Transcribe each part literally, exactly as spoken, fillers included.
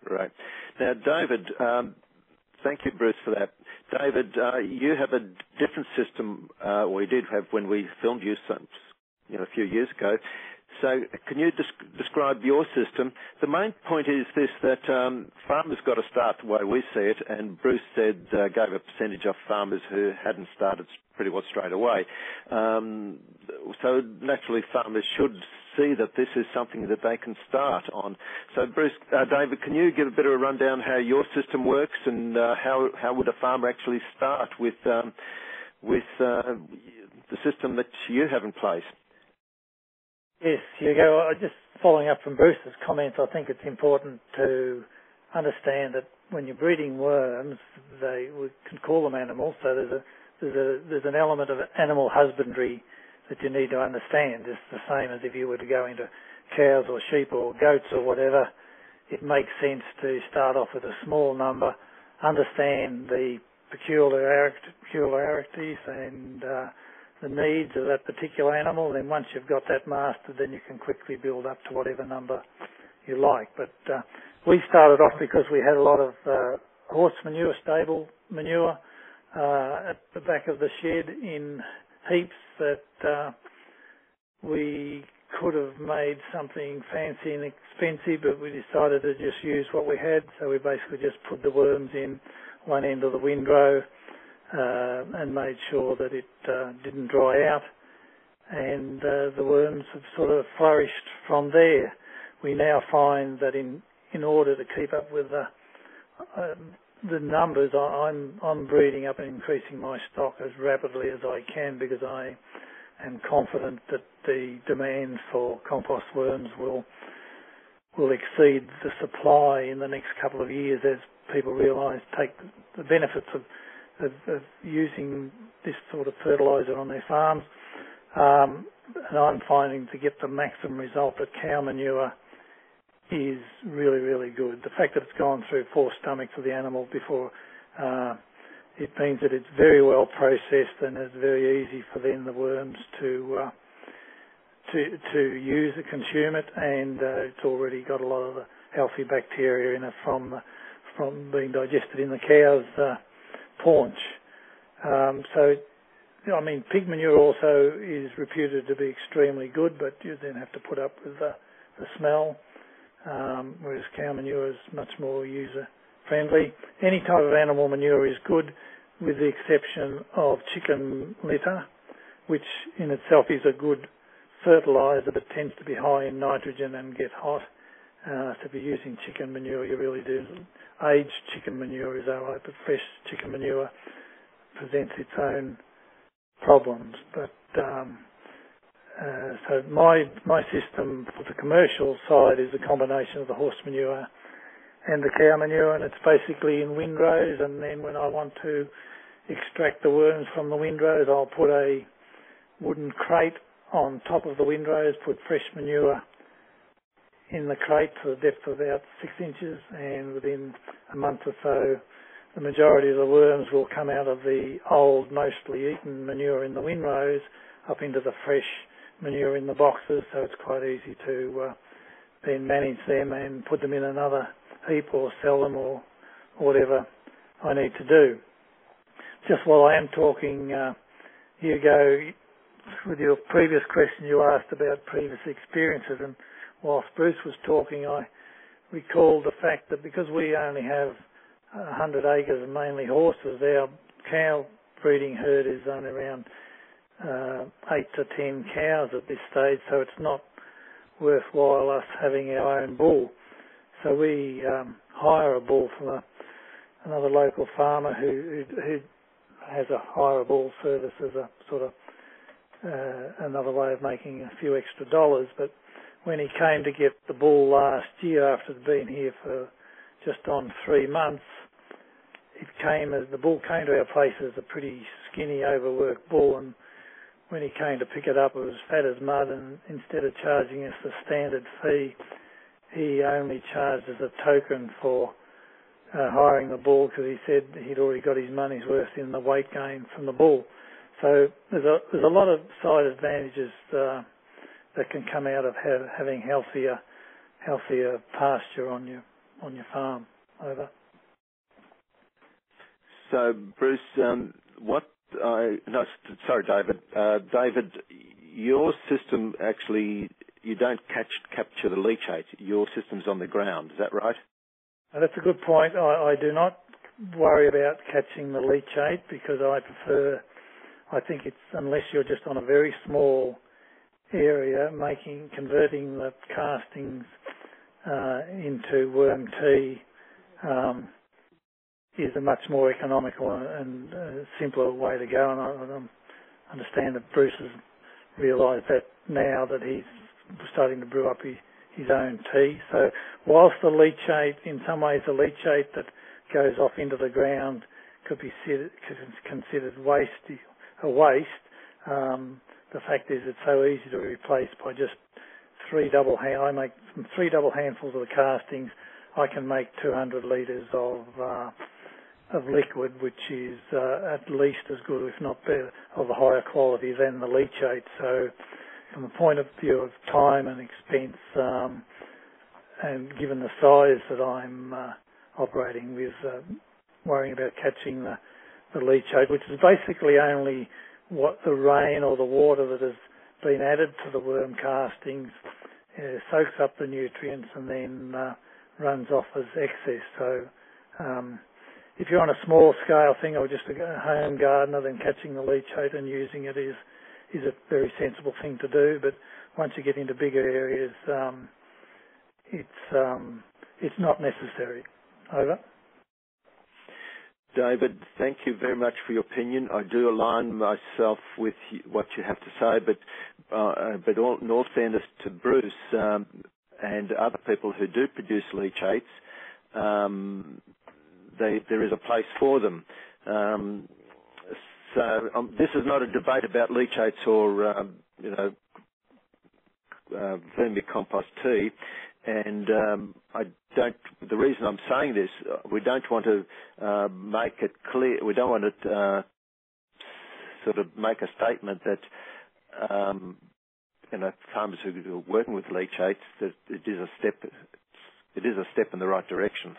Right. Now, David, um, thank you, Bruce, for that. David, uh, you have a different system, uh, or you did have when we filmed you some, you know, a few years ago. So can you des- describe your system? The main point is this, that um, farmers got to start the way we see it, and Bruce said, uh, gave a percentage of farmers who hadn't started pretty well straight away. Um, so naturally farmers should see that this is something that they can start on. So Bruce, uh, David, can you give a bit of a rundown how your system works, and uh, how, how would a farmer actually start with, um, with uh, the system that you have in place? Yes, Hugo. Just following up from Bruce's comments, I think it's important to understand that when you're breeding worms, they we can call them animals. So there's a there's a there's an element of animal husbandry that you need to understand. It's the same as if you were to go into cows or sheep or goats or whatever. It makes sense to start off with a small number, understand the peculiarities and uh, the needs of that particular animal. Then once you've got that mastered, then you can quickly build up to whatever number you like. But uh, we started off because we had a lot of uh, horse manure, stable manure uh, at the back of the shed in heaps that uh, we could have made something fancy and expensive, but we decided to just use what we had. So we basically just put the worms in one end of the windrow Uh, and made sure that it uh, didn't dry out, and uh, the worms have sort of flourished from there. We now find that in in order to keep up with the uh, the numbers, I, I'm I'm breeding up and increasing my stock as rapidly as I can, because I am confident that the demand for compost worms will will exceed the supply in the next couple of years as people realise take the benefits of Of, of using this sort of fertiliser on their farms. Um, and I'm finding to get the maximum result that cow manure is really, really good. The fact that it's gone through four stomachs of the animal before, uh, it means that it's very well processed, and it's very easy for then the worms to uh, to to use it, consume it, and uh, it's already got a lot of the healthy bacteria in it from the, from being digested in the cow's uh, paunch. Um, so, I mean, pig manure also is reputed to be extremely good, but you then have to put up with the, the smell, um, whereas cow manure is much more user-friendly. Any type of animal manure is good, with the exception of chicken litter, which in itself is a good fertiliser, but tends to be high in nitrogen and get hot. Uh, so if you're using chicken manure, you really do. Aged chicken manure is alright, but fresh chicken manure presents its own problems. But um, uh, so my my system for the commercial side is a combination of the horse manure and the cow manure, and it's basically in windrows. And then when I want to extract the worms from the windrows, I'll put a wooden crate on top of the windrows, put fresh manure in the crate to the depth of about six inches, and within a month or so the majority of the worms will come out of the old, mostly eaten manure in the windrows up into the fresh manure in the boxes, so it's quite easy to uh, then manage them and put them in another heap or sell them or whatever I need to do. Just while I am talking, uh, Hugo, with your previous question you asked about previous experiences, and whilst Bruce was talking, I recalled the fact that because we only have one hundred acres and mainly horses, our cow breeding herd is only around uh, eight to ten cows at this stage, so it's not worthwhile us having our own bull. So we um, hire a bull from a, another local farmer who, who, who has a hire a bull service as a sort of uh, another way of making a few extra dollars. But when he came to get the bull last year, after being here for just on three months, it came as the bull came to our place as a pretty skinny, overworked bull, and when he came to pick it up, it was fat as mud, and instead of charging us the standard fee, he only charged as a token for uh, hiring the bull, because he said he'd already got his money's worth in the weight gain from the bull. So there's a, there's a lot of side advantages uh, that can come out of ha- having healthier, healthier pasture on your on your farm. Over. So, Bruce, um, what I no, sorry, David. Uh, David, your system actually you don't catch capture the leachate. Your system's on the ground. Is that right? Uh, that's a good point. I, I do not worry about catching the leachate because I prefer. I think it's unless you're just on a very small area, making converting the castings uh, into worm tea um, is a much more economical and uh, simpler way to go. And I, I understand that Bruce has realised that now that he's starting to brew up his, his own tea. So whilst the leachate, in some ways the leachate that goes off into the ground could be considered waste, a waste, um, the fact is it's so easy to replace by just three double hand. I make from three double handfuls of the castings. I can make two hundred litres of uh, of liquid, which is uh, at least as good, if not better, of a higher quality than the leachate. So, from the point of view of time and expense, um, and given the size that I'm uh, operating with, uh, worrying about catching the, the leachate, which is basically only what the rain or the water that has been added to the worm castings uh, soaks up the nutrients and then uh, runs off as excess. So um, if you're on a small scale thing or just a home gardener, then catching the leachate and using it is is a very sensible thing to do. But once you get into bigger areas, um, it's um, it's not necessary. Over. David, thank you very much for your opinion. I do align myself with what you have to say, but uh, but all, in all fairness to Bruce um, and other people who do produce leachates, um, they, there is a place for them. Um, so um, this is not a debate about leachates or um, you know uh, vermicompost tea. And um, I don't. The reason I'm saying this, we don't want to uh, make it clear. We don't want to uh, sort of make a statement that um, you know farmers who are working with leachates that it is a step. It is a step in the right direction.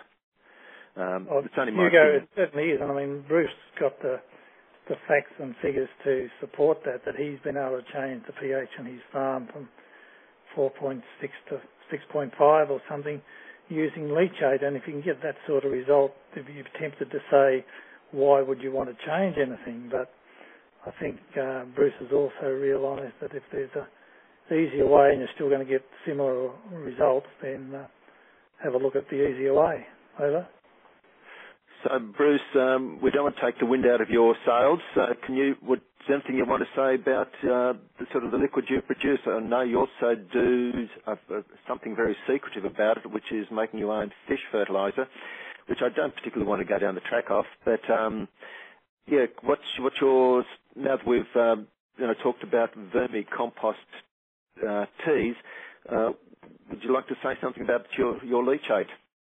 Um, well, it's only my Hugo, opinion. it certainly is. And I mean, Bruce got the the facts and figures to support that. That he's been able to change the pH in his farm from four point six to six point five or something using leachate, and if you can get that sort of result, if you're tempted to say, why would you want to change anything? But I think uh, Bruce has also realised that if there's a easier way and you're still going to get similar results, then uh, have a look at the easier way. Over. So, Bruce, um, we don't want to take the wind out of your sails. Uh, can you? Would, is there anything you want to say about uh, the sort of the liquid you produce? I know you also do uh, something very secretive about it, which is making your own fish fertiliser, which I don't particularly want to go down the track of. But um, yeah, what's what's your now that we've um, you know talked about vermicompost uh, teas? Uh, would you like to say something about your your leachate?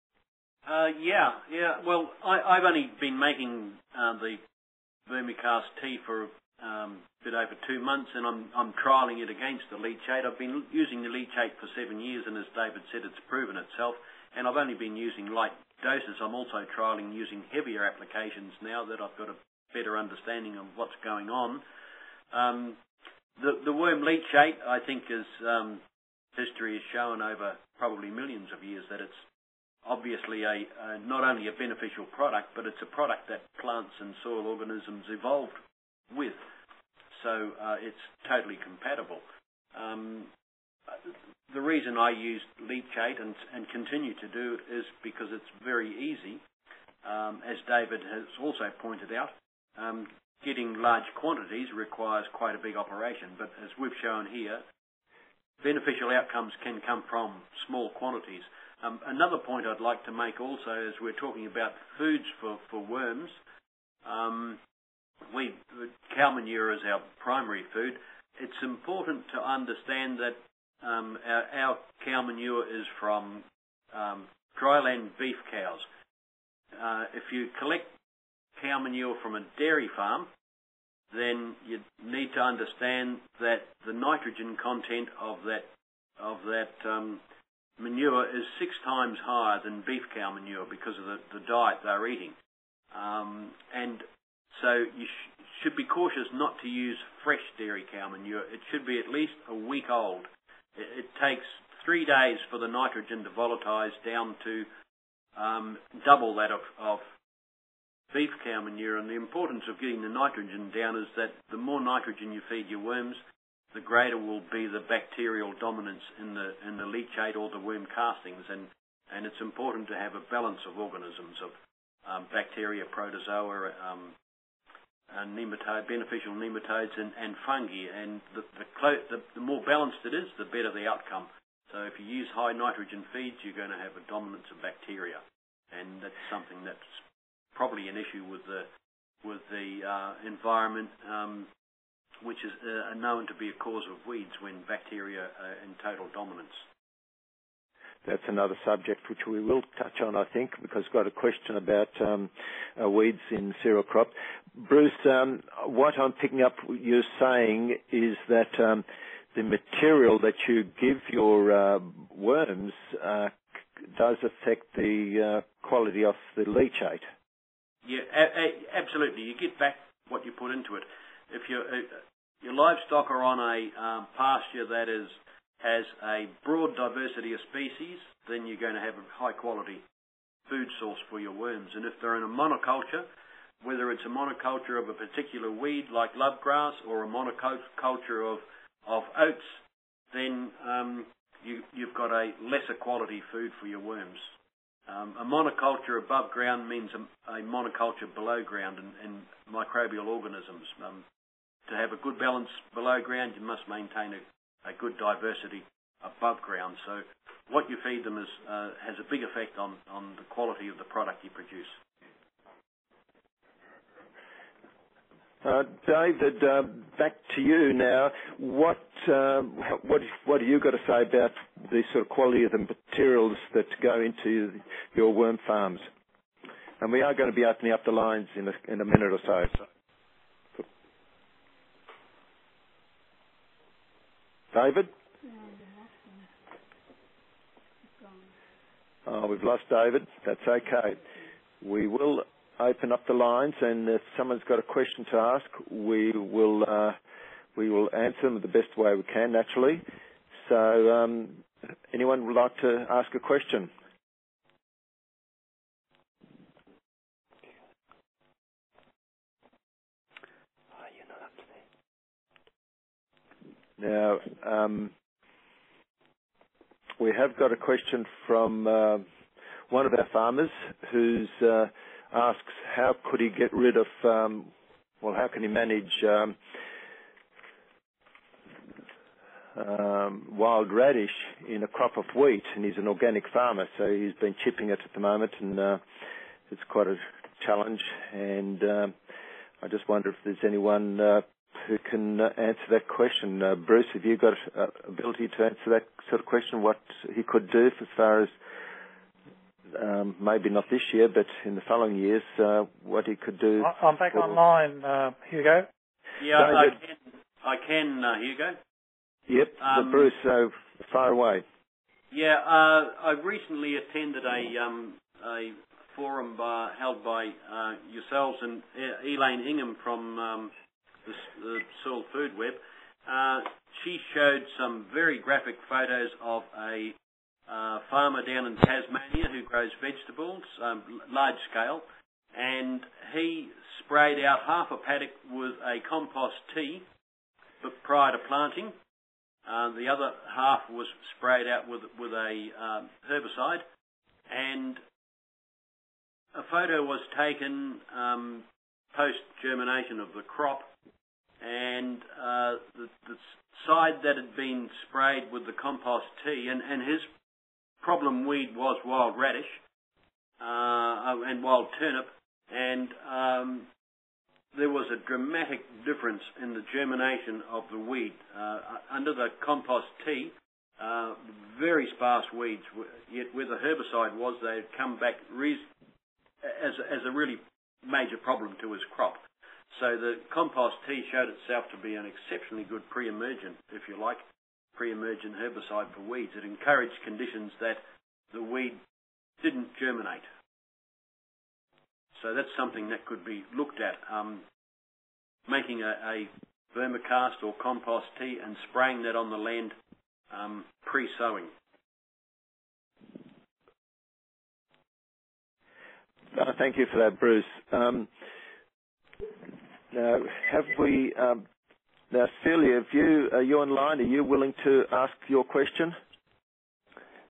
Uh, yeah, yeah. Well, I, I've only been making uh, the vermicast tea for um, a bit over two months, and I'm I'm trialling it against the leachate. I've been using the leachate for seven years, and as David said, it's proven itself. And I've only been using light doses. I'm also trialling using heavier applications now that I've got a better understanding of what's going on. Um, the the worm leachate, I think, is um, history has shown over probably millions of years that it's obviously a, uh, not only a beneficial product, but it's a product that plants and soil organisms evolved with. So uh, it's totally compatible. Um, the reason I use leachate and, and continue to do it is because it's very easy. Um, as David has also pointed out, um, getting large quantities requires quite a big operation. But as we've shown here, beneficial outcomes can come from small quantities. Um, another point I'd like to make also is we're talking about foods for, for worms. Um, we, cow manure is our primary food. It's important to understand that um, our, our cow manure is from um, dryland beef cows. Uh, if you collect cow manure from a dairy farm, then you need to understand that the nitrogen content of that of that um, manure is six times higher than beef cow manure because of the, the diet they're eating. Um, and so you sh- should be cautious not to use fresh dairy cow manure. It should be at least a week old. It, it takes three days for the nitrogen to volatilize down to um, double that of, of beef cow manure. And the importance of getting the nitrogen down is that the more nitrogen you feed your worms, the greater will be the bacterial dominance in the in the leachate or the worm castings. And, and it's important to have a balance of organisms, of um, bacteria, protozoa, um, and nematode, beneficial nematodes and, and fungi. And the, the, clo- the, the more balanced it is, the better the outcome. So if you use high nitrogen feeds, you're going to have a dominance of bacteria. And that's something that's probably an issue with the with the uh, environment, um, which is uh, known to be a cause of weeds when bacteria are in total dominance. That's another subject which we will touch on, I think, because I've got a question about um, uh, weeds in cereal crop. Bruce, um, what I'm picking up you saying is that um, the material that you give your uh, worms uh, does affect the uh, quality of the leachate. Yeah, a- a- absolutely. You get back what you put into it. If your uh, your livestock are on a um, pasture that is has a broad diversity of species, then you're going to have a high quality food source for your worms. And if they're in a monoculture, whether it's a monoculture of a particular weed like lovegrass or a monoculture of of oats, then um, you, you've got a lesser quality food for your worms. Um, a monoculture above ground means a, a monoculture below ground in, in microbial organisms. Um, to have a good balance below ground, you must maintain a, a good diversity above ground. So what you feed them is, uh, has a big effect on, on the quality of the product you produce. Uh, David, uh, back to you now. What uh, what what do you got to say about the sort of quality of the materials that go into your worm farms? And we are going to be opening up the lines in a, in a minute or so. David? Oh, we've lost David. That's okay. We will open up the lines, and if someone's got a question to ask, we will uh, we will answer them the best way we can, naturally. So, um, anyone would like to ask a question? Now, um, we have got a question from uh, one of our farmers who's uh, asks how could he get rid of, um, well, how can he manage um, um, wild radish in a crop of wheat? And he's an organic farmer, so he's been chipping it at the moment, and uh, it's quite a challenge. And uh, I just wonder if there's anyone uh, who can uh, answer that question. Uh, Bruce, have you got uh, ability to answer that sort of question, what he could do as far as Um, maybe not this year, but in the following years, uh, what he could do. I'm back online, uh, Hugo. Yeah, I can, I can uh, Hugo. Yep, um, Bruce, so far away. Yeah, uh, I recently attended a um, a forum by, held by uh, yourselves and Elaine Ingham from um, the, the Soil Food Web. Uh, she showed some very graphic photos of a Uh, farmer down in Tasmania who grows vegetables, um, large scale, and he sprayed out half a paddock with a compost tea prior to planting. Uh, the other half was sprayed out with with a um, herbicide, and a photo was taken um, post germination of the crop, and uh, the, the side that had been sprayed with the compost tea, and, and his problem weed was wild radish uh, and wild turnip, and um, there was a dramatic difference in the germination of the weed. Uh, under the compost tea, uh, very sparse weeds, yet where the herbicide was, they had come back re- as, as a really major problem to his crop. So the compost tea showed itself to be an exceptionally good pre-emergent, if you like. pre-emergent herbicide for weeds. It encouraged conditions that the weed didn't germinate. So that's something that could be looked at, um, making a, a vermicast or compost tea and spraying that on the land um, pre-sowing. Uh, thank you for that, Bruce. Um, now, have we... Um, now, Celia, if you, are you online? Are you willing to ask your question?